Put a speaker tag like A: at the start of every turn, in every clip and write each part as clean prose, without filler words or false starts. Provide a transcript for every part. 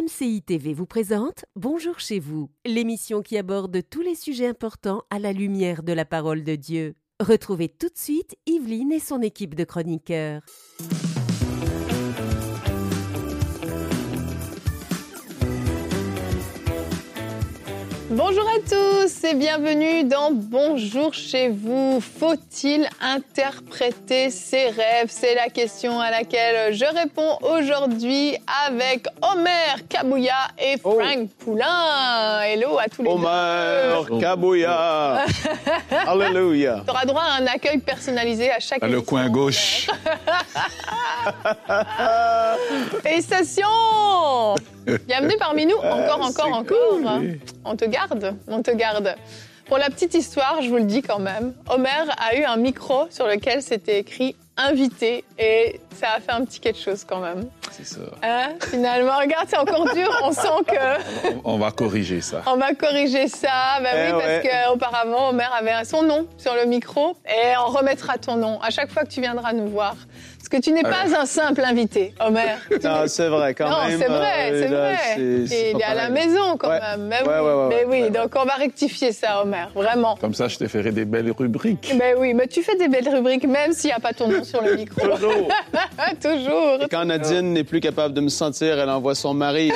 A: MCI TV vous présente Bonjour chez vous, l'émission qui aborde tous les sujets importants à la lumière de la parole de Dieu. Retrouvez tout de suite Yveline et son équipe de chroniqueurs.
B: Bonjour à tous et bienvenue dans Bonjour chez vous. Faut-il interpréter ses rêves? C'est la question à laquelle je réponds aujourd'hui avec Omer Kabouya et Frank Poulain. Hello à tous les deux.
C: Omer Kabouya. Alléluia.
B: Tu auras droit à un accueil personnalisé à chaque émission.
C: Le coin gauche.
B: Félicitations! Bienvenue parmi nous, encore.
C: Cool.
B: On te garde. Pour la petite histoire, je vous le dis quand même, Omer a eu un micro sur lequel c'était écrit « invité » et ça a fait un petit quelque chose quand même.
C: C'est ça.
B: Finalement, regarde, c'est encore dur, on sent que...
C: On va corriger ça.
B: On va corriger ça, parce qu'auparavant, Omer avait son nom sur le micro et on remettra ton nom à chaque fois que tu viendras nous voir. Parce que tu n'es pas un simple invité, Omer.
C: Non, c'est vrai, quand même.
B: Non, c'est vrai. Il est à la maison, quand même. Mais oui, donc on va rectifier ça, Omer, vraiment.
C: Comme ça, je te ferai des belles rubriques.
B: Mais oui, mais tu fais des belles rubriques, même s'il n'y a pas ton nom sur le micro. Toujours.
D: Et quand Nadine n'est plus capable de me sentir, elle envoie son mari.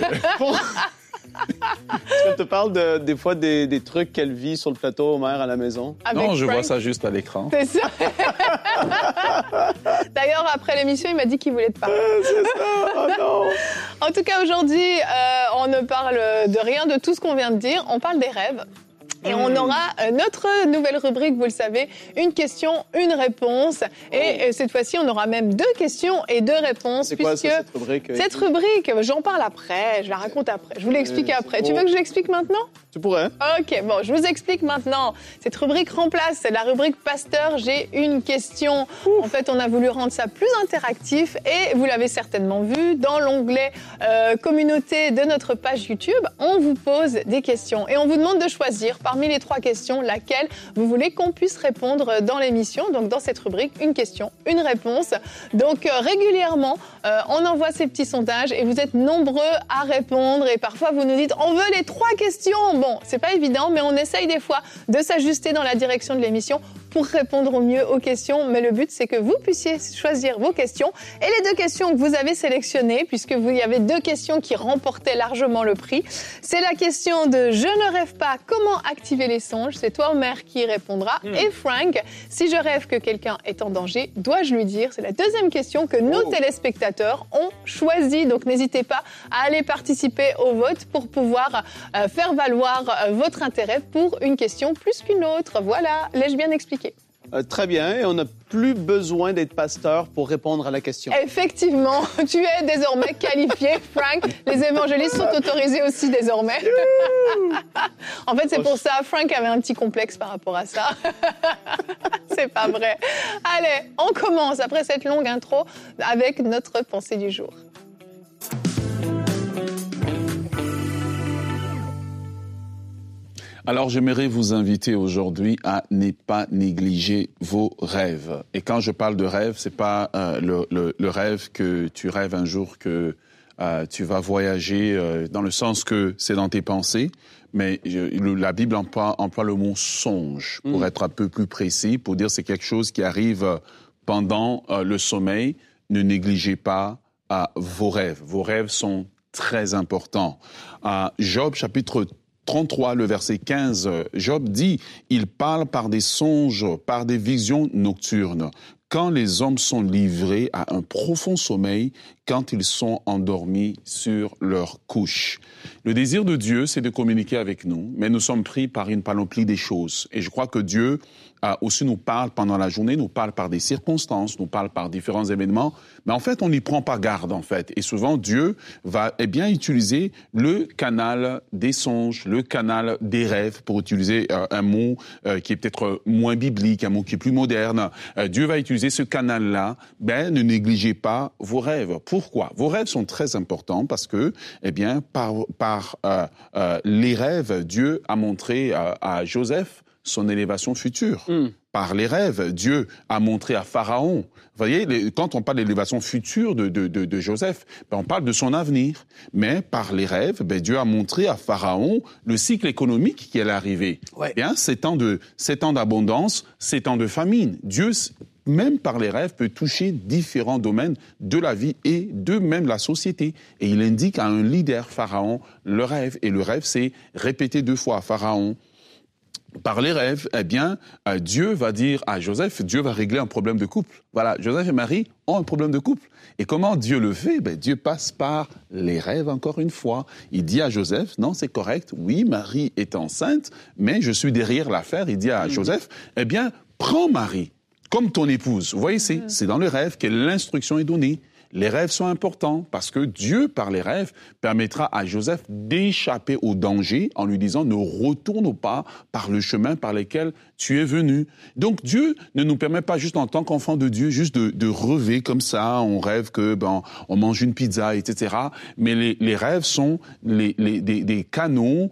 D: Est-ce qu'elle te parle des fois des trucs qu'elle vit sur le plateau, Omer, à la maison?
C: Non, je vois ça juste à l'écran.
B: C'est ça. D'ailleurs, après l'émission, il m'a dit qu'il voulait te parler.
D: C'est ça, oh non.
B: En tout cas, aujourd'hui, on ne parle de rien de tout ce qu'on vient de dire. On parle des rêves. Et on aura notre nouvelle rubrique, vous le savez, une question, une réponse. Et cette fois-ci, on aura même 2 questions et 2 réponses.
D: C'est quoi cette rubrique?
B: Cette rubrique, j'en parle après, je la raconte après. Je vous l'explique après. Tu veux que je l'explique maintenant?
D: Tu pourrais.
B: Ok, bon, je vous explique maintenant. Cette rubrique remplace la rubrique Pasteur, j'ai une question. En fait, on a voulu rendre ça plus interactif et vous l'avez certainement vu, dans l'onglet communauté de notre page YouTube, on vous pose des questions et on vous demande de choisir parmi les 3 questions laquelle vous voulez qu'on puisse répondre dans l'émission. Donc, dans cette rubrique, une question, une réponse. Donc, régulièrement, on envoie ces petits sondages et vous êtes nombreux à répondre et parfois vous nous dites « on veut les 3 questions ». Bon, c'est pas évident, mais on essaye des fois de s'ajuster dans la direction de l'émission pour répondre au mieux aux questions. Mais le but, c'est que vous puissiez choisir vos questions. Et les 2 questions que vous avez sélectionnées, puisque vous y avez 2 questions qui remportaient largement le prix, c'est la question de « Je ne rêve pas, comment activer les songes ?» C'est toi, Omer, qui y répondra. Et Frank, si je rêve que quelqu'un est en danger, dois-je lui dire? C'est la 2e question que nos téléspectateurs ont choisie. Donc, n'hésitez pas à aller participer au vote pour pouvoir faire valoir votre intérêt pour une question plus qu'une autre. Voilà, l'ai-je bien expliqué?
D: Très bien, et on n'a plus besoin d'être pasteur pour répondre à la question.
B: Effectivement, tu es désormais qualifié, Frank. Les évangélistes sont autorisés aussi désormais. En fait, c'est pour ça, Frank avait un petit complexe par rapport à ça. C'est pas vrai. Allez, on commence après cette longue intro avec notre pensée du jour.
C: Alors, j'aimerais vous inviter aujourd'hui à ne pas négliger vos rêves. Et quand je parle de rêve, c'est pas le rêve que tu rêves un jour que tu vas voyager dans le sens que c'est dans tes pensées, mais la Bible emploie le mot songe pour être un peu plus précis, pour dire c'est quelque chose qui arrive pendant le sommeil. Ne négligez pas vos rêves. Vos rêves sont très importants. Job, chapitre 33, le verset 15, Job dit « Il parle par des songes, par des visions nocturnes. Quand les hommes sont livrés à un profond sommeil, quand ils sont endormis sur leur couche. » Le désir de Dieu, c'est de communiquer avec nous, mais nous sommes pris par une panoplie des choses. Et je crois que Dieu aussi nous parle pendant la journée, nous parle par des circonstances, nous parle par différents événements, mais en fait, on n'y prend pas garde, en fait. Et souvent, Dieu va utiliser le canal des songes, le canal des rêves, pour utiliser un mot qui est peut-être moins biblique, un mot qui est plus moderne. Dieu va utiliser ce canal-là. Ne négligez pas vos rêves. Pourquoi? Vos rêves sont très importants parce que, par les rêves, Dieu a montré à Joseph son élévation future. par les rêves. Dieu a montré à Pharaon. Vous voyez, quand on parle de l'élévation future de Joseph, on parle de son avenir. Mais par les rêves, Dieu a montré à Pharaon le cycle économique qui allait arriver.
D: Ouais.
C: Bien, ces temps d'abondance, ces temps de famine. Dieu, même par les rêves, peut toucher différents domaines de la vie et de même la société. Et il indique à un leader, Pharaon, le rêve. Et le rêve, c'est répété 2 fois à Pharaon. Par les rêves, Dieu va dire à Joseph, Dieu va régler un problème de couple. Voilà, Joseph et Marie ont un problème de couple. Et comment Dieu le fait? Dieu passe par les rêves encore une fois. Il dit à Joseph, non, c'est correct, oui, Marie est enceinte, mais je suis derrière l'affaire. Il dit à Joseph, prends Marie comme ton épouse. Vous voyez, c'est dans le rêve que l'instruction est donnée. Les rêves sont importants parce que Dieu, par les rêves, permettra à Joseph d'échapper au danger en lui disant « Ne retourne pas par le chemin par lequel tu es venu ». Donc Dieu ne nous permet pas juste en tant qu'enfant de Dieu juste de rêver comme ça, on rêve que on mange une pizza, etc. Mais les rêves sont des canaux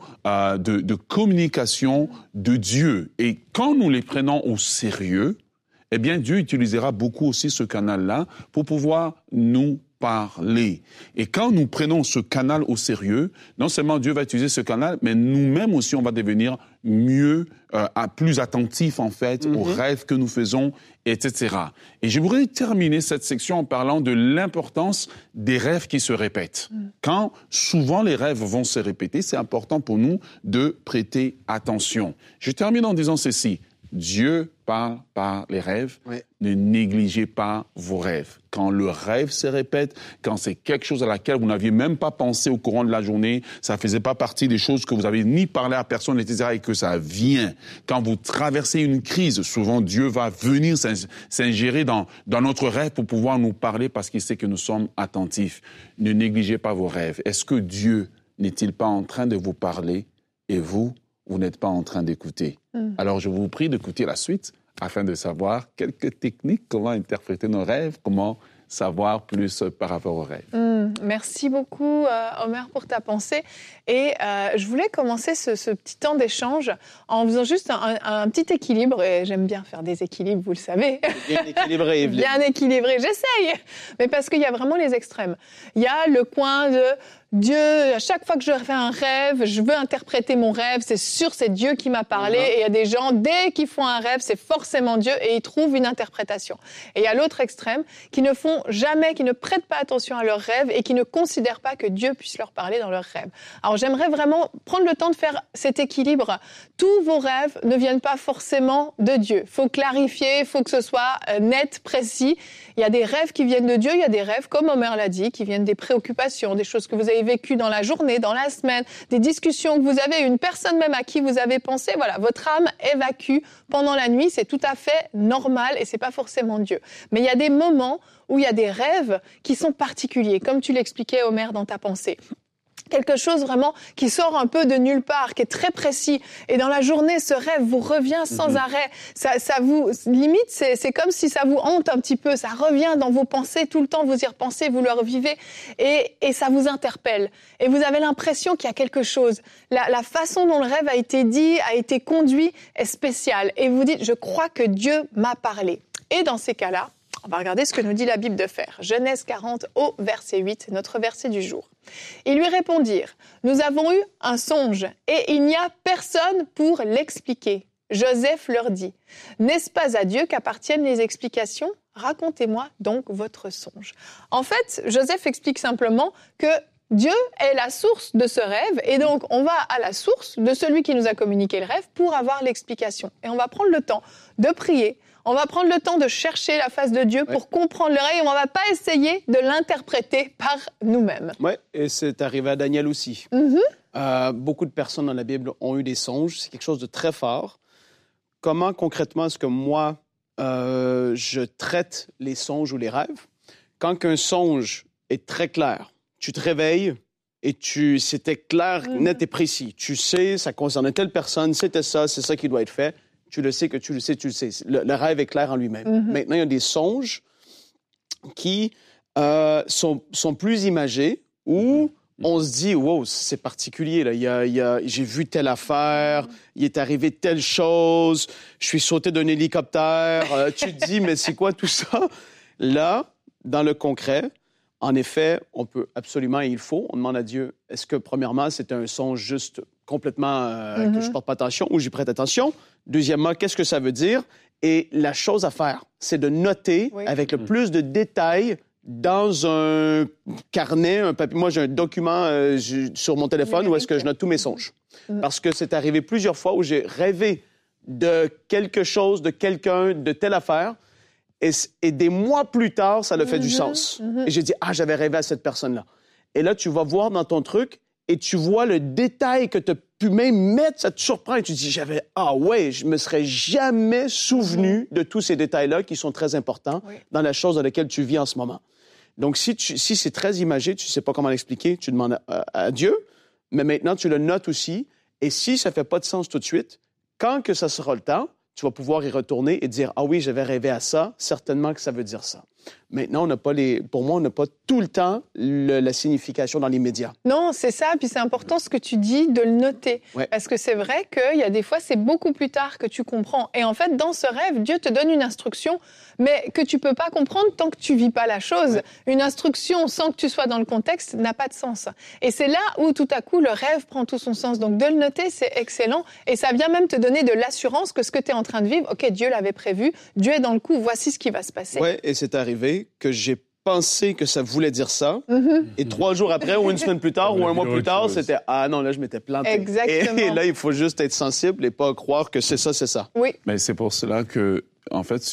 C: de communication de Dieu. Et quand nous les prenons au sérieux, Dieu utilisera beaucoup aussi ce canal-là pour pouvoir nous parler. Et quand nous prenons ce canal au sérieux, non seulement Dieu va utiliser ce canal, mais nous-mêmes aussi, on va devenir mieux, plus attentifs, en fait, aux rêves que nous faisons, etc. Et je voudrais terminer cette section en parlant de l'importance des rêves qui se répètent. Quand souvent les rêves vont se répéter, c'est important pour nous de prêter attention. Je termine en disant ceci. Dieu parle par les rêves. Oui. Ne négligez pas vos rêves. Quand le rêve se répète, quand c'est quelque chose à laquelle vous n'aviez même pas pensé au courant de la journée, ça faisait pas partie des choses que vous avez ni parlé à personne, etc., et que ça vient. Quand vous traversez une crise, souvent Dieu va venir s'ingérer dans notre rêve pour pouvoir nous parler parce qu'il sait que nous sommes attentifs. Ne négligez pas vos rêves. Est-ce que Dieu n'est-il pas en train de vous parler et vous n'êtes pas en train d'écouter? Alors, je vous prie d'écouter la suite afin de savoir quelques techniques, comment interpréter nos rêves, comment savoir plus par rapport aux rêves.
B: Merci beaucoup, Omer, pour ta pensée. Et je voulais commencer ce petit temps d'échange en faisant juste un petit équilibre. Et j'aime bien faire des équilibres, vous le savez.
D: Bien équilibré, Evelyne.
B: Bien équilibré, j'essaye. Mais parce qu'il y a vraiment les extrêmes. Il y a le coin de Dieu, à chaque fois que je fais un rêve, je veux interpréter mon rêve, c'est sûr, c'est Dieu qui m'a parlé. Et il y a des gens, dès qu'ils font un rêve, c'est forcément Dieu et ils trouvent une interprétation. Et il y a l'autre extrême qui ne font jamais, qui ne prêtent pas attention à leurs rêves et qui ne considèrent pas que Dieu puisse leur parler dans leurs rêves. Alors j'aimerais vraiment prendre le temps de faire cet équilibre. Tous vos rêves ne viennent pas forcément de Dieu. Il faut clarifier, il faut que ce soit net, précis. Il y a des rêves qui viennent de Dieu, il y a des rêves, comme Omer l'a dit, qui viennent des préoccupations, des choses que vous avez vécues dans la journée, dans la semaine, des discussions que vous avez, une personne même à qui vous avez pensé. Voilà, votre âme évacue pendant la nuit, c'est tout à fait normal et c'est pas forcément Dieu. Mais il y a des moments où il y a des rêves qui sont particuliers, comme tu l'expliquais, Omer, dans ta pensée. Quelque chose vraiment qui sort un peu de nulle part, qui est très précis. Et dans la journée, ce rêve vous revient sans arrêt. Ça vous, limite, c'est comme si ça vous hante un petit peu. Ça revient dans vos pensées tout le temps. Vous y repensez, vous le revivez. Et ça vous interpelle. Et vous avez l'impression qu'il y a quelque chose. La façon dont le rêve a été dit, a été conduit est spéciale. Et vous dites, je crois que Dieu m'a parlé. Et dans ces cas-là, on va regarder ce que nous dit la Bible de faire. Genèse 40 au verset 8, notre verset du jour. Ils lui répondirent, « Nous avons eu un songe et il n'y a personne pour l'expliquer. » Joseph leur dit, « N'est-ce pas à Dieu qu'appartiennent les explications ? Racontez-moi donc votre songe. » En fait, Joseph explique simplement que Dieu est la source de ce rêve et donc on va à la source de celui qui nous a communiqué le rêve pour avoir l'explication. Et on va prendre le temps de prier. On va prendre le temps de chercher la face de Dieu pour comprendre le rêve et on ne va pas essayer de l'interpréter par nous-mêmes.
D: Oui, et c'est arrivé à Daniel aussi. Beaucoup de personnes dans la Bible ont eu des songes. C'est quelque chose de très fort. Comment concrètement est-ce que moi, je traite les songes ou les rêves? Quand un songe est très clair, tu te réveilles et c'était clair, net et précis. Tu sais, ça concernait telle personne, c'était ça, c'est ça qui doit être fait. Tu le sais que tu le sais, tu le sais. Le rêve est clair en lui-même. Maintenant, il y a des songes qui sont plus imagés où on se dit, wow, c'est particulier. Là. J'ai vu telle affaire, il est arrivé telle chose, je suis sauté d'un hélicoptère. Tu te dis, mais c'est quoi tout ça? Là, dans le concret, en effet, on peut absolument, et il faut, on demande à Dieu, est-ce que, premièrement, c'est un songe juste complètement que je ne porte pas attention ou j'y prête attention? Deuxièmement, qu'est-ce que ça veut dire? Et la chose à faire, c'est de noter avec le plus de détails dans un carnet, un papier. Moi, j'ai un document sur mon téléphone où est-ce que je note tous mes songes. Parce que c'est arrivé plusieurs fois où j'ai rêvé de quelque chose, de quelqu'un, de telle affaire. Et des mois plus tard, ça a fait du sens. Et j'ai dit, j'avais rêvé à cette personne-là. Et là, tu vas voir dans ton truc et tu vois le détail que tu as pu même mettre, ça te surprend. Et tu dis, je me serais jamais souvenu de tous ces détails-là qui sont très importants dans la chose dans laquelle tu vis en ce moment. Donc, si c'est très imagé, tu ne sais pas comment l'expliquer, tu demandes à Dieu, mais maintenant, tu le notes aussi. Et si ça ne fait pas de sens tout de suite, quand que ça sera le temps, tu vas pouvoir y retourner et dire, ah oui, j'avais rêvé à ça, certainement que ça veut dire ça. Maintenant, pour moi, on n'a pas tout le temps la signification dans les médias.
B: Non, c'est ça. Puis c'est important ce que tu dis de le noter. Ouais. Parce que c'est vrai qu'il y a des fois, c'est beaucoup plus tard que tu comprends. Et en fait, dans ce rêve, Dieu te donne une instruction, mais que tu peux pas comprendre tant que tu vis pas la chose. Ouais. Une instruction sans que tu sois dans le contexte n'a pas de sens. Et c'est là où tout à coup, le rêve prend tout son sens. Donc de le noter, c'est excellent. Et ça vient même te donner de l'assurance que ce que tu es en train de vivre, OK, Dieu l'avait prévu, Dieu est dans le coup, voici ce qui va se passer.
D: Oui, et c'est arrivé que j'ai pensé que ça voulait dire ça. Et 3 jours après, ou une semaine plus tard, ou un mois plus tard, c'était « Ah non, là, je m'étais planté. »
B: Exactement.
D: Et là, il faut juste être sensible et pas croire que c'est ça, c'est ça.
B: Oui.
C: Mais c'est pour cela que, en fait,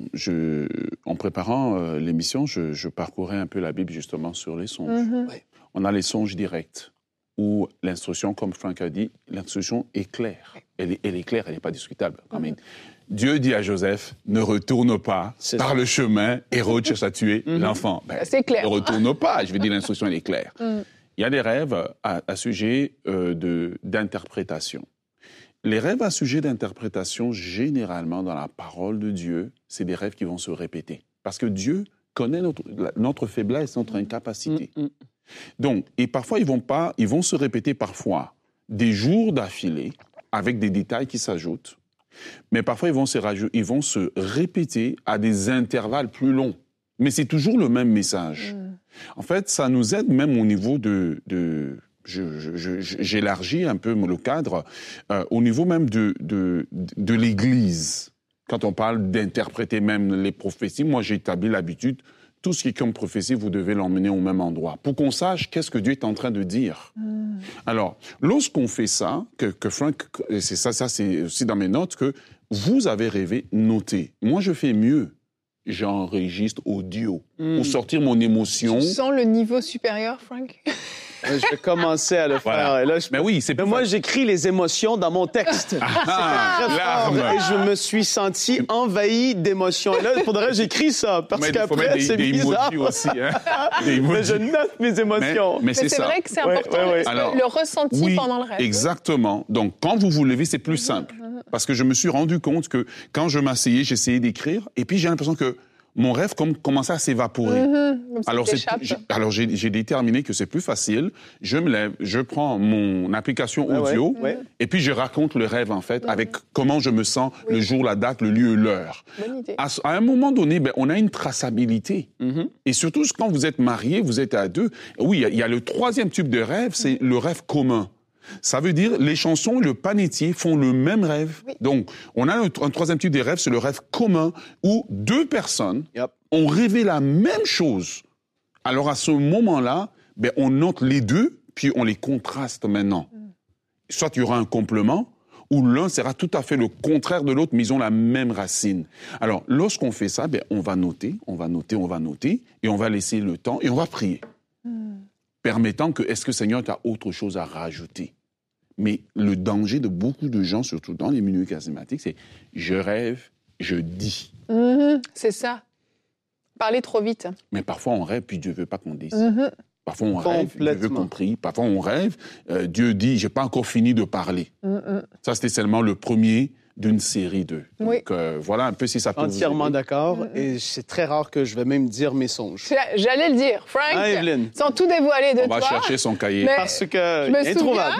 C: en préparant l'émission, je parcourais un peu la Bible justement sur les songes. Ouais. On a les songes directs, où l'instruction, comme Frank a dit, l'instruction est claire. Elle est claire, elle n'est pas discutable. Dieu dit à Joseph, ne retourne pas par le chemin, Hérode cherche à tuer l'enfant.
B: C'est clair.
C: Ne retourne pas, je veux dire, l'instruction, elle est claire. Il y a des rêves à sujet d'interprétation. Les rêves à sujet d'interprétation, généralement, dans la parole de Dieu, c'est des rêves qui vont se répéter. Parce que Dieu connaît notre faiblesse, notre incapacité. Donc, et parfois, ils vont se répéter parfois des jours d'affilée, avec des détails qui s'ajoutent. Mais parfois, ils vont se répéter à des intervalles plus longs. Mais c'est toujours le même message. En fait, ça nous aide même au niveau j'élargis un peu le cadre, au niveau même de l'Église. Quand on parle d'interpréter même les prophéties, moi, j'ai établi l'habitude, tout ce qui est comme prophétie, vous devez l'emmener au même endroit, pour qu'on sache qu'est-ce que Dieu est en train de dire. Alors, lorsqu'on fait ça, que Frank, c'est ça c'est aussi dans mes notes, que vous avez rêvé, notez. Moi, je fais mieux. J'enregistre audio pour sortir mon émotion.
B: Tu sens le niveau supérieur, Frank?
D: Je vais commencer à le faire.
C: Voilà.
D: Et là,
C: mais oui, c'est
D: moi, j'écris les émotions dans mon texte. C'est très fort. Et je me suis senti envahi d'émotions. Et là, il faudrait que j'écris ça, parce qu'après, c'est bizarre.
C: Aussi, hein?
D: Mais je note mes émotions.
C: Mais c'est
B: vrai que c'est important,
C: Alors,
B: le ressenti pendant le rêve.
C: Exactement. Donc, quand vous vous levez, c'est plus simple. Parce que je me suis rendu compte que quand je m'asseyais, j'essayais d'écrire, et puis j'ai l'impression que mon rêve commençait à s'évaporer. Alors, j'ai déterminé que c'est plus facile. Je me lève, je prends mon application audio, et puis je raconte le rêve, en fait, avec comment je me sens, le jour, la date, le lieu, l'heure.
B: Bonne idée.
C: À un moment donné, on a une traçabilité. Et surtout, quand vous êtes mariés, vous êtes à deux. Oui, il y a le troisième type de rêve, c'est le rêve commun. Ça veut dire les chansons, le panetier font le même rêve. Oui. Donc, on a un troisième type de rêve, c'est le rêve commun, où 2 personnes ont rêvé la même chose. Alors, à ce moment-là, on note les deux, puis on les contraste maintenant. Soit il y aura un complément, ou l'un sera tout à fait le contraire de l'autre, mais ils ont la même racine. Alors, lorsqu'on fait ça, on va noter, et on va laisser le temps, et on va prier. Permettant que, est-ce que Seigneur, tu as autre chose à rajouter? Mais le danger de beaucoup de gens, surtout dans les milieux charismatiques, c'est je rêve, je dis.
B: C'est ça. Parler trop vite.
C: Mais parfois on rêve, puis Dieu ne veut pas qu'on dise. Parfois on rêve, Dieu veut qu'on prie. Parfois on rêve, Dieu dit, j'ai pas encore fini de parler. Ça, c'était seulement le premier d'une série d'eux.
B: Oui.
C: Donc, voilà un peu si ça peut
D: Entièrement
C: vous aider.
D: d'accord. Et c'est très rare que je vais même dire mes songes.
B: J'allais le dire. Frank,
D: Ah, Evelyne.
B: sans tout dévoiler de
C: On
B: toi.
C: va chercher son cahier.
B: Mais-
D: Parce que
B: Je me
D: introuvable.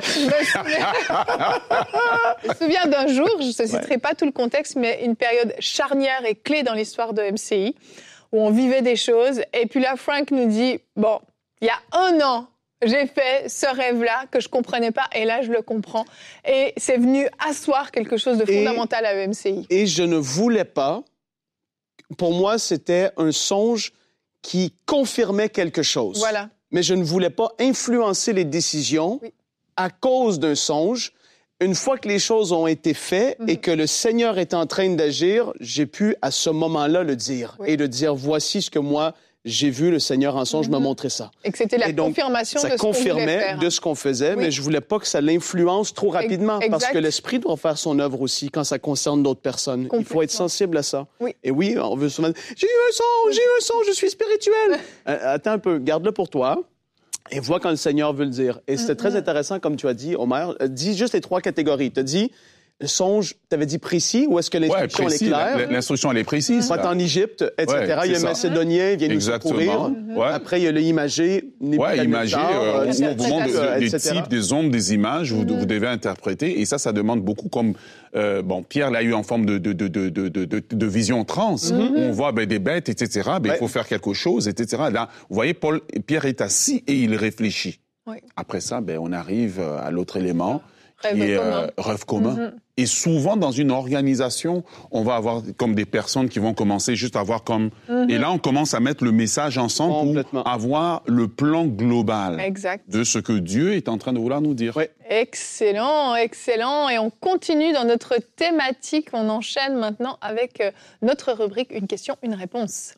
B: je me souviens d'un jour, je ne citerai pas tout le contexte, mais une période charnière et clé dans l'histoire de MCI, où on vivait des choses. Et puis là, Frank nous dit, bon, il y a 1 an, j'ai fait ce rêve-là que je comprenais pas, et là, je le comprends. Et c'est venu asseoir quelque chose de fondamental à MCI.
D: Et je ne voulais pas. Pour moi, c'était un songe qui confirmait quelque chose.
B: Voilà.
D: Mais je ne voulais pas influencer les décisions à cause d'un songe. Une fois que les choses ont été faites et que le Seigneur est en train d'agir, j'ai pu à ce moment-là le dire et de dire, voici ce que moi, j'ai vu, le Seigneur en songe m'a montré ça.
B: Et que c'était la
D: Et donc,
B: confirmation
D: ça
B: de ce qu'on voulait
D: confirmait
B: faire.
D: de ce qu'on faisait,
B: Oui.
D: mais je voulais pas que ça l'influence trop rapidement, parce
B: exact.
D: que l'Esprit doit faire son œuvre aussi quand ça concerne d'autres personnes. Il faut
B: Complètement.
D: être sensible à ça.
B: Oui.
D: Et oui, on veut souvent dire, j'ai eu un songe, je suis spirituel. Attends un peu, garde-le pour toi. Et vois quand le Seigneur veut le dire. Et c'était très intéressant, comme tu as dit, Omer. Dis juste les 3 catégories. Tu as dit, le songe, tu avais dit précis, ou est-ce que
C: Ouais,
D: l'instruction
C: précis,
D: est claire?
C: l'instruction, elle est précise.
D: Va
C: là.
D: en Égypte, etc.
C: Ouais,
D: il y a
C: c'est
D: un
C: ça.
D: Macédonien, il vient nous secourir.
C: Exactement. Ouais.
D: Après, il y a le imagé,
C: Ouais, imagé, on vous montre des
D: etc.
C: types, des ombres, des images, vous devez interpréter. Et ça demande beaucoup comme, Pierre l'a eu en forme de vision trans. On voit des bêtes, etc. Il faut faire quelque chose, etc. Là, vous voyez, Pierre est assis et il réfléchit.
B: Oui.
C: Après ça, on arrive à l'autre élément.
B: Rêve
C: qui est
B: commun.
C: rêve commun. Et souvent, dans une organisation, on va avoir comme des personnes qui vont commencer juste à avoir comme... Et là, on commence à mettre le message ensemble
D: Complètement.
C: pour avoir le plan global
B: Exact.
C: de ce que Dieu est en train de vouloir nous dire.
D: Oui.
B: Excellent, excellent. Et on continue dans notre thématique. On enchaîne maintenant avec notre rubrique Une question, une réponse.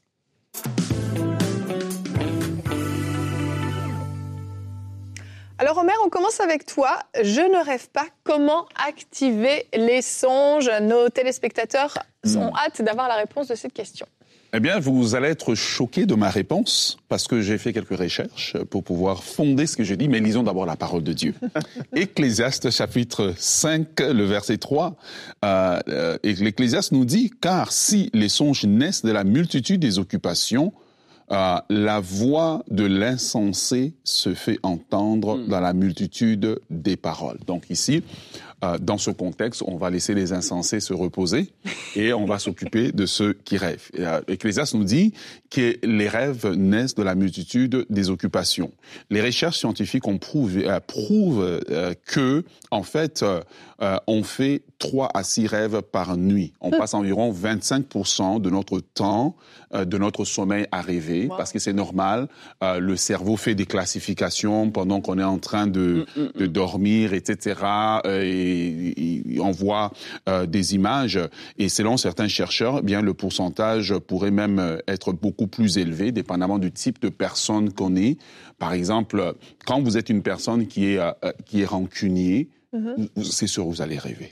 B: Alors Omer, on commence avec toi. Je ne rêve pas. Comment activer les songes? Nos téléspectateurs ont hâte d'avoir la réponse de cette question.
C: Eh bien, vous allez être choqués de ma réponse parce que j'ai fait quelques recherches pour pouvoir fonder ce que j'ai dit. Mais lisons d'abord la parole de Dieu. Ecclésiaste chapitre 5, le verset 3. Et l'Ecclésiaste nous dit « Car si les songes naissent de la multitude des occupations, la voix de l'insensé se fait entendre dans la multitude des paroles. » Donc ici, dans ce contexte, on va laisser les insensés se reposer et on va s'occuper de ceux qui rêvent. Ecclésiaste nous dit que les rêves naissent de la multitude des occupations. Les recherches scientifiques prouvent que, en fait, on fait 3 à 6 rêves par nuit. On passe environ 25% de notre temps, de notre sommeil à rêver, parce que c'est normal. Le cerveau fait des classifications pendant qu'on est en train de dormir, etc. Et on voit des images. Et selon certains chercheurs, bien le pourcentage pourrait même être beaucoup plus élevé, dépendamment du type de personne qu'on est. Par exemple, quand vous êtes une personne qui est rancunier, c'est sûr, vous allez rêver.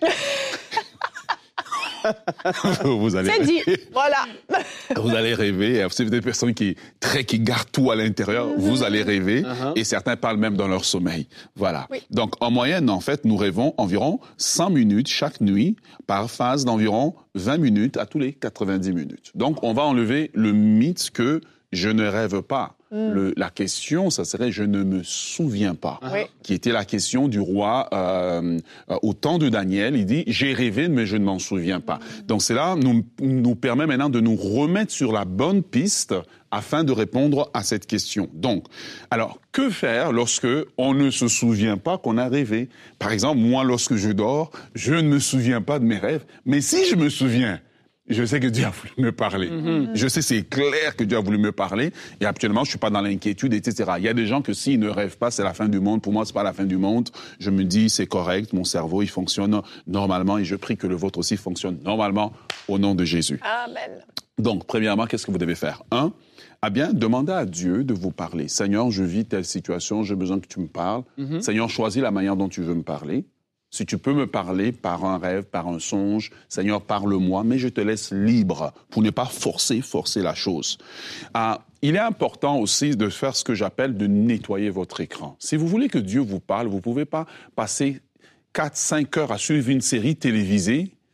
C: Vous allez
B: C'est dit, voilà.
C: Vous allez rêver. C'est des personnes qui gardent tout à l'intérieur. Vous allez rêver. Et certains parlent même dans leur sommeil. Voilà.
B: Oui.
C: Donc, en moyenne, en fait, nous rêvons environ 100 minutes chaque nuit par phase d'environ 20 minutes à tous les 90 minutes. Donc, on va enlever le mythe que je ne rêve pas. La question, ça serait « je ne me souviens pas
B: Oui. »,
C: qui était la question du roi au temps de Daniel. Il dit « j'ai rêvé, mais je ne m'en souviens pas ». Donc cela nous permet maintenant de nous remettre sur la bonne piste afin de répondre à cette question. Donc, alors, que faire lorsque on ne se souvient pas qu'on a rêvé? Par exemple, moi, lorsque je dors, je ne me souviens pas de mes rêves, mais si je me souviens, je sais que Dieu a voulu me parler. Je sais, c'est clair que Dieu a voulu me parler. Et actuellement, je suis pas dans l'inquiétude, etc. Il y a des gens que s'ils ne rêvent pas, c'est la fin du monde. Pour moi, c'est pas la fin du monde. Je me dis, c'est correct. Mon cerveau, il fonctionne normalement. Et je prie que le vôtre aussi fonctionne normalement au nom de Jésus.
B: Amen.
C: Donc, premièrement, qu'est-ce que vous devez faire? 1, demandez à Dieu de vous parler. Seigneur, je vis telle situation, j'ai besoin que tu me parles. Seigneur, choisis la manière dont tu veux me parler. Si tu peux me parler par un rêve, par un songe, Seigneur, parle-moi, mais je te laisse libre pour ne pas forcer la chose. Il est important aussi de faire ce que j'appelle de nettoyer votre écran. Si vous voulez que Dieu vous parle, vous ne pouvez pas passer 4-5 heures à suivre une série télévisée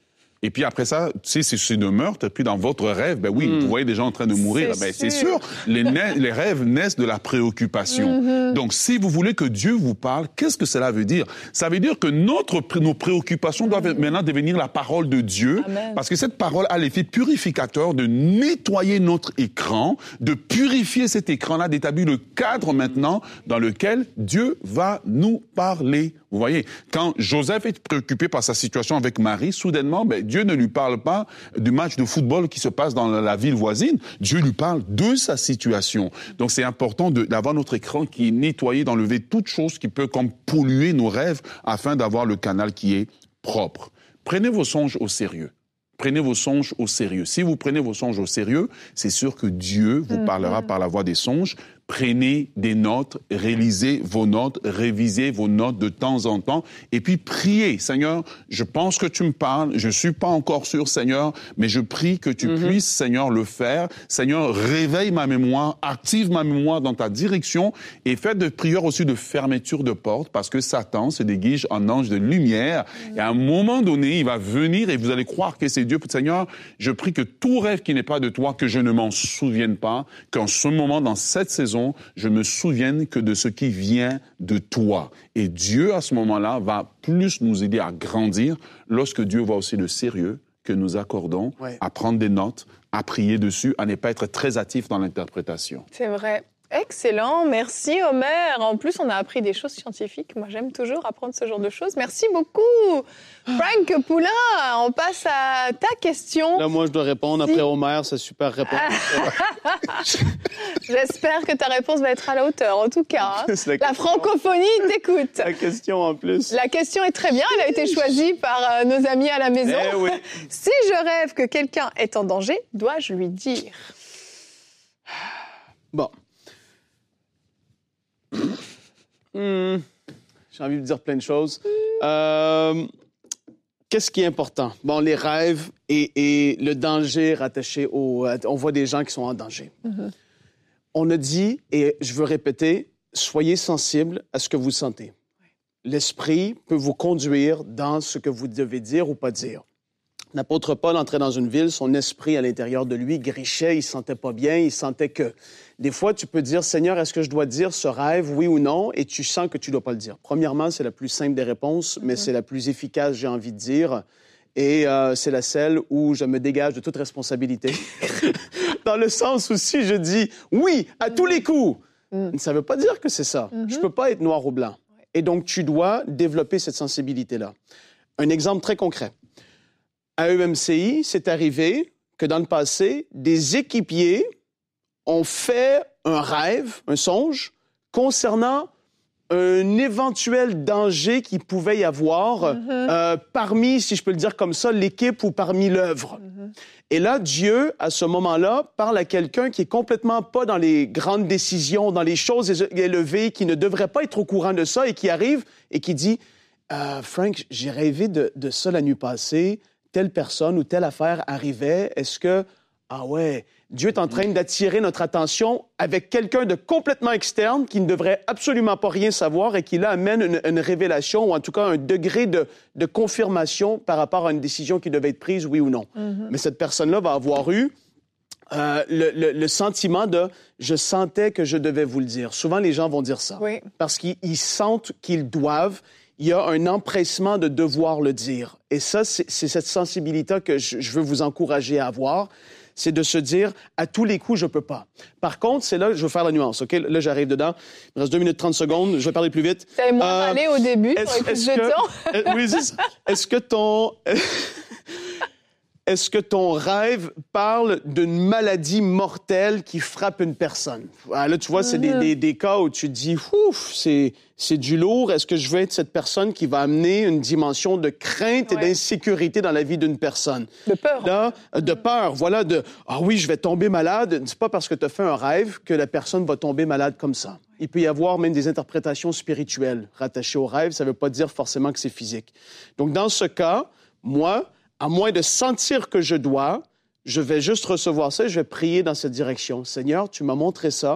C: Et puis après ça, si c'est de meurtre, puis dans votre rêve, ben oui, vous voyez des gens en train de mourir, c'est sûr. Les rêves naissent de la préoccupation. Donc, si vous voulez que Dieu vous parle, qu'est-ce que cela veut dire? Ça veut dire que nos préoccupations doivent maintenant devenir la parole de Dieu, parce que cette parole a l'effet purificateur de nettoyer notre écran, de purifier cet écran-là, d'établir le cadre maintenant dans lequel Dieu va nous parler. Vous voyez, quand Joseph est préoccupé par sa situation avec Marie, soudainement, Dieu ne lui parle pas du match de football qui se passe dans la ville voisine. Dieu lui parle de sa situation. Donc, c'est important d'avoir notre écran qui est nettoyé, d'enlever toute chose qui peut comme polluer nos rêves afin d'avoir le canal qui est propre. Prenez vos songes au sérieux. Prenez vos songes au sérieux. Si vous prenez vos songes au sérieux, c'est sûr que Dieu vous parlera par la voix des songes. Prenez des notes, réalisez vos notes, révisez vos notes de temps en temps, et puis priez. Seigneur, je pense que tu me parles, je suis pas encore sûr, Seigneur, mais je prie que tu puisses, Seigneur, le faire. Seigneur, réveille ma mémoire, active ma mémoire dans ta direction, et faites des prières aussi de fermeture de porte, parce que Satan se déguise en ange de lumière, et à un moment donné, il va venir, et vous allez croire que c'est Dieu. Seigneur, je prie que tout rêve qui n'est pas de toi, que je ne m'en souvienne pas, qu'en ce moment, dans cette saison, je me souvienne que de ce qui vient de toi. Et Dieu, à ce moment-là, va plus nous aider à grandir lorsque Dieu voit aussi le sérieux que nous accordons à prendre des notes, à prier dessus, à ne pas être très actif dans l'interprétation.
B: C'est vrai. Excellent, merci Omer. En plus, on a appris des choses scientifiques. Moi, j'aime toujours apprendre ce genre de choses. Merci beaucoup. Frank Poulin, on passe à ta question.
D: Là, moi, je dois répondre. Après Omer, c'est super réponse.
B: J'espère que ta réponse va être à la hauteur. En tout cas, la francophonie t'écoute.
D: La question en plus.
B: La question est très bien. Elle a été choisie par nos amis à la maison.
D: Oui.
B: Si je rêve que quelqu'un est en danger, dois-je lui dire?
D: Bon. J'ai envie de dire plein de choses. Qu'est-ce qui est important? Bon, les rêves et le danger rattaché au... On voit des gens qui sont en danger. On a dit, et je veux répéter, soyez sensibles à ce que vous sentez. L'esprit peut vous conduire dans ce que vous devez dire ou pas dire. L'apôtre Paul entrait dans une ville, son esprit à l'intérieur de lui grichait, il sentait pas bien, il sentait que... Des fois, tu peux dire, Seigneur, est-ce que je dois dire ce rêve, oui ou non? Et tu sens que tu dois pas le dire. Premièrement, c'est la plus simple des réponses, mais c'est la plus efficace, j'ai envie de dire. Et c'est la celle où je me dégage de toute responsabilité. Dans le sens où si je dis oui à tous les coups, ça veut pas dire que c'est ça. Je peux pas être noir ou blanc. Et donc, tu dois développer cette sensibilité-là. Un exemple très concret. À EMCI, c'est arrivé que dans le passé, des équipiers ont fait un rêve, un songe, concernant un éventuel danger qu'il pouvait y avoir parmi, si je peux le dire comme ça, l'équipe ou parmi l'œuvre. Et là, Dieu, à ce moment-là, parle à quelqu'un qui est complètement pas dans les grandes décisions, dans les choses élevées, qui ne devrait pas être au courant de ça et qui arrive et qui dit « Frank, j'ai rêvé de ça la nuit passée. Telle personne ou telle affaire arrivait. Est-ce que... Ah ouais, Dieu est en train d'attirer notre attention avec quelqu'un de complètement externe qui ne devrait absolument pas rien savoir et qui, là, amène une révélation ou en tout cas un degré de confirmation par rapport à une décision qui devait être prise, oui ou non. Mais cette personne-là va avoir eu le sentiment de « je sentais que je devais vous le dire ». Souvent, les gens vont dire ça parce qu'ils sentent qu'ils doivent. Il y a un empressement de devoir le dire. Et ça, c'est cette sensibilité que je veux vous encourager à avoir. C'est de se dire, à tous les coups, je peux pas. Par contre, c'est là, je veux faire la nuance, OK? Là, j'arrive dedans. Il me reste 2 minutes 30 secondes. Je vais parler plus vite.
B: T'avais moins parlé au début, pour plus de temps.
D: Oui, c'est ça. Est-ce que ton rêve parle d'une maladie mortelle qui frappe une personne? Là, tu vois, c'est des cas où tu te dis, ouf, c'est du lourd. Est-ce que je veux être cette personne qui va amener une dimension de crainte et d'insécurité dans la vie d'une personne?
B: De peur.
D: Là, de peur, voilà, ah oui, je vais tomber malade. C'est pas parce que tu as fait un rêve que la personne va tomber malade comme ça. Il peut y avoir même des interprétations spirituelles rattachées au rêve. Ça veut pas dire forcément que c'est physique. Donc, dans ce cas, moi, à moins de sentir que je vais juste recevoir ça et je vais prier dans cette direction. Seigneur, tu m'as montré ça.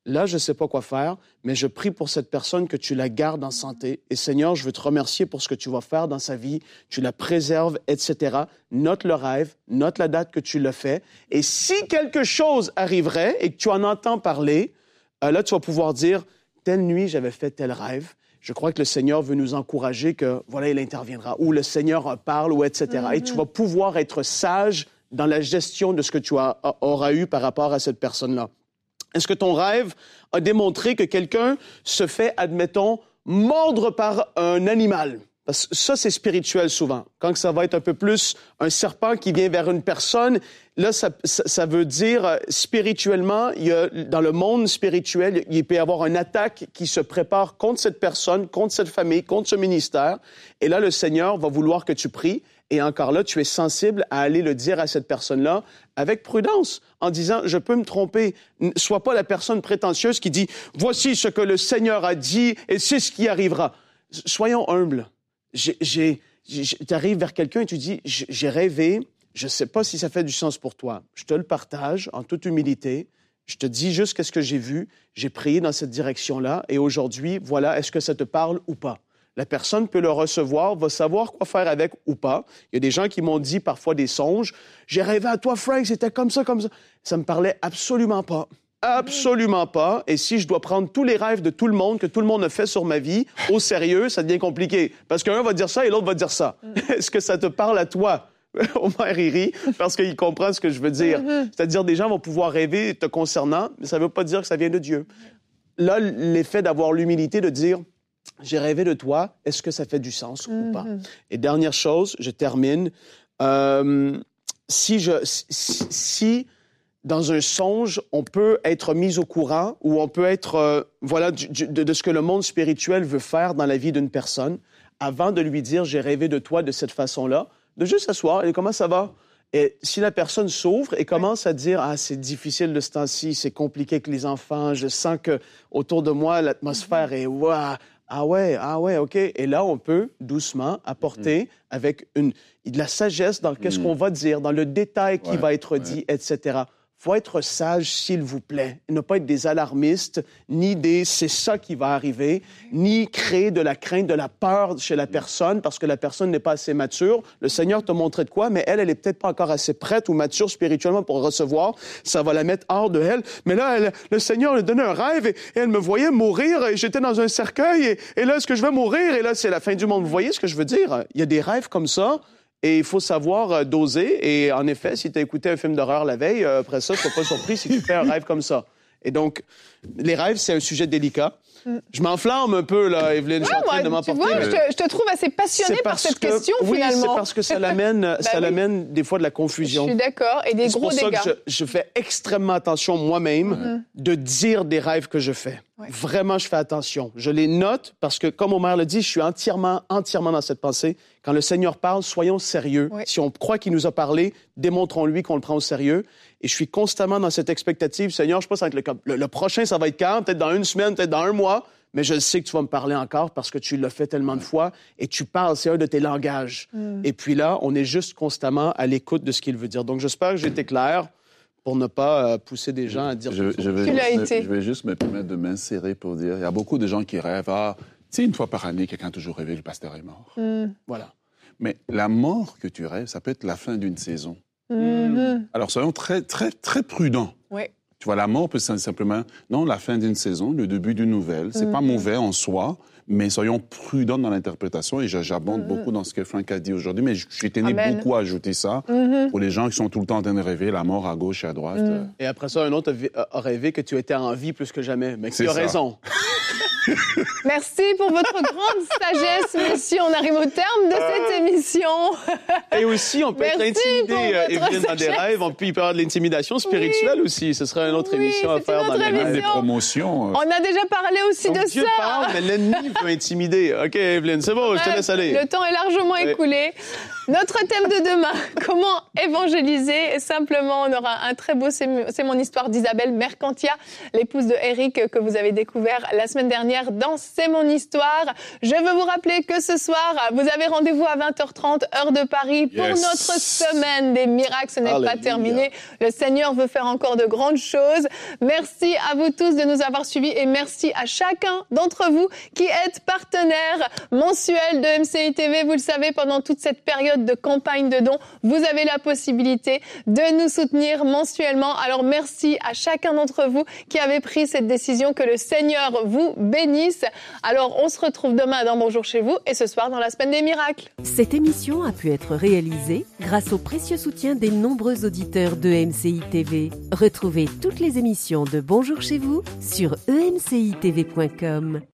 D: là, je ne sais pas quoi faire, mais je prie pour cette personne que tu la gardes en santé. Et Seigneur, je veux te remercier pour ce que tu vas faire dans sa vie. Tu la préserves, etc. Note le rêve, note la date que tu l'as fait. Et si quelque chose arriverait et que tu en entends parler, là, tu vas pouvoir dire, telle nuit, j'avais fait tel rêve. Je crois que le Seigneur veut nous encourager que, voilà, il interviendra. Ou le Seigneur parle, ou etc. Et tu vas pouvoir être sage dans la gestion de ce que tu auras eu par rapport à cette personne-là. Est-ce que ton rêve a démontré que quelqu'un se fait, admettons, mordre par un animal? Parce que ça, c'est spirituel souvent. Quand ça va être un peu plus un serpent qui vient vers une personne, là, ça veut dire spirituellement, dans le monde spirituel, il peut y avoir une attaque qui se prépare contre cette personne, contre cette famille, contre ce ministère. Et là, le Seigneur va vouloir que tu pries. Et encore là, tu es sensible à aller le dire à cette personne-là avec prudence, en disant, je peux me tromper. Sois pas la personne prétentieuse qui dit, voici ce que le Seigneur a dit et c'est ce qui arrivera. Soyons humbles. Tu arrives vers quelqu'un et tu dis, j'ai rêvé, je sais pas si ça fait du sens pour toi. Je te le partage en toute humilité. Je te dis juste qu'est-ce que j'ai vu. J'ai prié dans cette direction-là et aujourd'hui, voilà, est-ce que ça te parle ou pas? La personne peut le recevoir, va savoir quoi faire avec ou pas. Il y a des gens qui m'ont dit parfois des songes. J'ai rêvé à toi, Frank, c'était comme ça, comme ça. Ça me parlait absolument pas. Absolument pas. Et si je dois prendre tous les rêves de tout le monde, que tout le monde a fait sur ma vie, au sérieux, ça devient compliqué. Parce qu'un va dire ça et l'autre va dire ça. Est-ce que ça te parle à toi? Omer, il rit parce qu'il comprend ce que je veux dire. C'est-à-dire, des gens vont pouvoir rêver te concernant, mais ça ne veut pas dire que ça vient de Dieu. Là, l'effet d'avoir l'humilité de dire... J'ai rêvé de toi, est-ce que ça fait du sens ou pas? Et dernière chose, je termine. Si dans un songe, on peut être mis au courant ou on peut être de ce que le monde spirituel veut faire dans la vie d'une personne, avant de lui dire « j'ai rêvé de toi de cette façon-là », de juste s'asseoir et comment ça va? Et si la personne s'ouvre et commence à dire « Ah, c'est difficile de ce temps-ci, c'est compliqué avec les enfants, je sens que autour de moi, l'atmosphère est... Wow, ah ouais, OK. » Et là, on peut doucement apporter avec de la sagesse dans qu'est-ce qu'on va dire, dans le détail qui va être dit, etc. Faut être sage, s'il vous plaît. Ne pas être des alarmistes, ni des « c'est ça qui va arriver », ni créer de la crainte, de la peur chez la personne parce que la personne n'est pas assez mature. Le Seigneur t'a montré de quoi, mais elle est peut-être pas encore assez prête ou mature spirituellement pour recevoir. Ça va la mettre hors de elle. Mais là, le Seigneur lui donnait un rêve et elle me voyait mourir et j'étais dans un cercueil et là, est-ce que je vais mourir? Et là, c'est la fin du monde. Vous voyez ce que je veux dire? Il y a des rêves comme ça. Et il faut savoir doser. Et en effet, si tu as écouté un film d'horreur la veille, après ça, sois pas surpris si tu fais un rêve comme ça. Et donc, les rêves, c'est un sujet délicat. Je m'enflamme un peu, là, Evelyne. Je suis en train de m'emporter.
B: Tu vois, je te trouve assez passionné par cette question, finalement.
D: Oui, c'est parce que ça l'amène des fois de la confusion.
B: Je suis d'accord. Et des gros dégâts.
D: C'est pour ça que je fais extrêmement attention moi-même de dire des rêves que je fais. Ouais. Vraiment, je fais attention. Je les note parce que, comme Omer le dit, je suis entièrement dans cette pensée. Quand le Seigneur parle, soyons sérieux. Oui. Si on croit qu'il nous a parlé, démontrons-lui qu'on le prend au sérieux. Et je suis constamment dans cette expectative. Seigneur, je pense que le prochain, ça va être calme, peut-être dans une semaine, peut-être dans un mois, mais je sais que tu vas me parler encore parce que tu l'as fait tellement de fois et tu parles, c'est un de tes langages. Et puis là, on est juste constamment à l'écoute de ce qu'il veut dire. Donc, j'espère que j'ai été clair pour ne pas pousser des gens à dire...
C: Je vais juste me permettre de m'insérer pour dire, il y a beaucoup de gens qui rêvent, tu sais, une fois par année, quelqu'un a toujours rêvé, le pasteur est mort. Voilà. Mais la mort que tu rêves, ça peut être la fin d'une saison. Alors, soyons très, très, très prudents. Oui. Tu vois, la mort peut simplement... Non, la fin d'une saison, le début d'une nouvelle. C'est pas mauvais en soi, mais soyons prudents dans l'interprétation. Et j'abonde beaucoup dans ce que Frank a dit aujourd'hui. Mais je suis tenu beaucoup à ajouter ça pour les gens qui sont tout le temps en train de rêver la mort à gauche et à droite.
D: Et après ça, un autre a rêvé que tu étais en vie plus que jamais. Mais tu as raison.
B: Merci pour votre grande sagesse, messieurs. On arrive au terme de cette émission.
D: Et aussi, on peut être intimidé, Evelyne, dans des rêves. On peut y avoir de l'intimidation spirituelle aussi. Ce serait une autre émission à faire dans les rêves.
C: Des promotions.
B: On a déjà parlé aussi de
D: Dieu
B: ça.
D: parle, mais l'ennemi veut intimider. OK, Evelyne, c'est bon, je te laisse aller.
B: Le temps est largement écoulé. Notre thème de demain, comment évangéliser? Et simplement, on aura un très beau C'est mon histoire d'Isabelle Mercantia, l'épouse de Eric que vous avez découvert la semaine dernière dans C'est mon histoire. Je veux vous rappeler que ce soir, vous avez rendez-vous à 20h30, heure de Paris, pour notre semaine des miracles. Ce n'est pas terminé. Le Seigneur veut faire encore de grandes choses. Merci à vous tous de nous avoir suivis et merci à chacun d'entre vous qui êtes partenaire mensuel de MCI TV. Vous le savez, pendant toute cette période de campagne de dons, vous avez la possibilité de nous soutenir mensuellement. Alors merci à chacun d'entre vous qui avez pris cette décision. Que le Seigneur vous bénisse. Alors on se retrouve demain dans Bonjour chez vous et ce soir dans la semaine des miracles.
A: Cette émission a pu être réalisée grâce au précieux soutien des nombreux auditeurs de MCI TV. Retrouvez toutes les émissions de Bonjour chez vous sur emcitv.com.